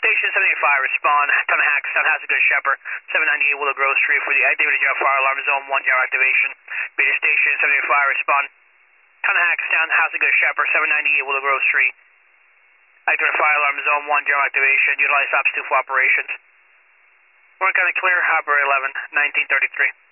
Station 75, respond. Town Good Shepherd, 798 Willow Grove Street for the activated jet fire alarm zone 1 general activation. Major Station 75, respond. Town Good Shepherd, 798 Willow Grove Street. Activated fire alarm zone 1 general activation. Utilize ops 2 for operations. We're kind of clear, Operator 11, 1933.